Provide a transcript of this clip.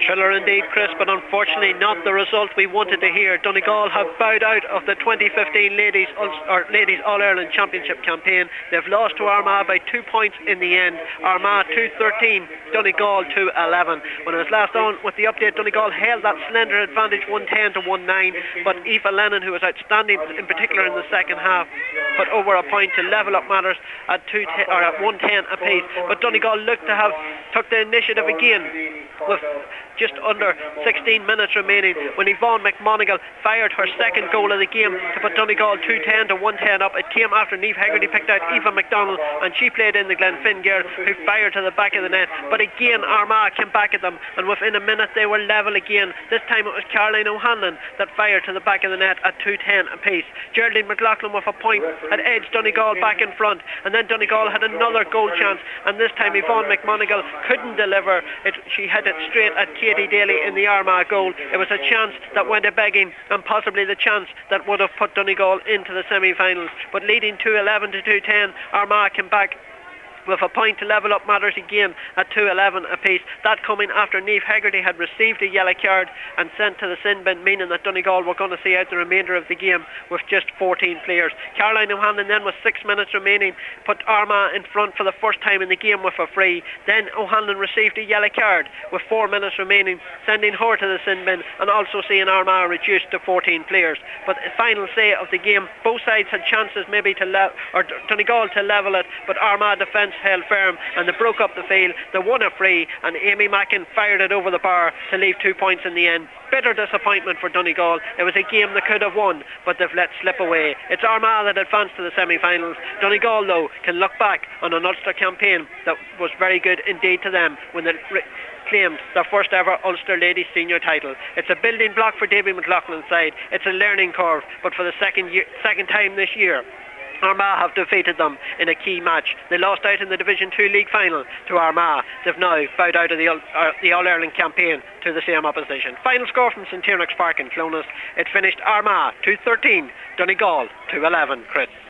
Thriller indeed, Chris, but unfortunately not the result we wanted to hear. Donegal have bowed out of the 2015 Ladies All-Ireland Championship campaign. They've lost to Armagh by 2 points in the end. Armagh 2-13, Donegal 2-11. When I was last on with the update, Donegal held that slender advantage 110 to 19, but Aoife Lennon, who was outstanding in particular in the second half, put over a point to level up matters at 110 apiece. But Donegal looked to have took the initiative again with just under 16 minutes remaining when Yvonne McMonigal fired her second goal of the game to put Donegal 210 to 110 up. It came after Niamh Hegarty picked out Eva McDonald, and she played in the Glenfin girl who fired to the back of the net. But again Armagh came back at them, and within a minute they were level again. This time it was Caroline O'Hanlon that fired to the back of the net at 210 apiece. Geraldine McLaughlin with a point had edged Donegal back in front, and then Donegal had another goal chance, and this time Yvonne McMonigal couldn't deliver it. She hit it straight at Katie Daly in the Armagh goal. It was a chance that went a begging, and possibly the chance that would have put Donegal into the semi-finals. But leading 2-11 to 2-10, Armagh came back with a point to level up matters again at 2-11 apiece. That coming after Niamh Hegarty had received a yellow card and sent to the sin bin, meaning that Donegal were going to see out the remainder of the game with just 14 players. Caroline O'Hanlon then, with 6 minutes remaining, put Armagh in front for the first time in the game with a free. Then O'Hanlon received a yellow card with 4 minutes remaining, sending her to the sin bin and also seeing Armagh reduced to 14 players. But the final say of the game, both sides had chances maybe to Donegal to level it, but Armagh defence held firm and they broke up the field. They won a free, and Amy Mackin fired it over the bar to leave 2 points in the end. Bitter disappointment for Donegal. It was a game they could have won, but they've let slip away. It's Armagh that advanced to the semi-finals. Donegal, though, can look back on an Ulster campaign that was very good indeed to them when they claimed their first ever Ulster Ladies Senior title. It's a building block for Davy McLaughlin's side. It's a learning curve, but for the second time this year, Armagh have defeated them in a key match. They lost out in the Division 2 League final to Armagh. They've now bowed out of the All-Ireland campaign to the same opposition. Final score from St Tiernack's Park in Clones. It finished Armagh 2-13, Donegal 2-11. Chris.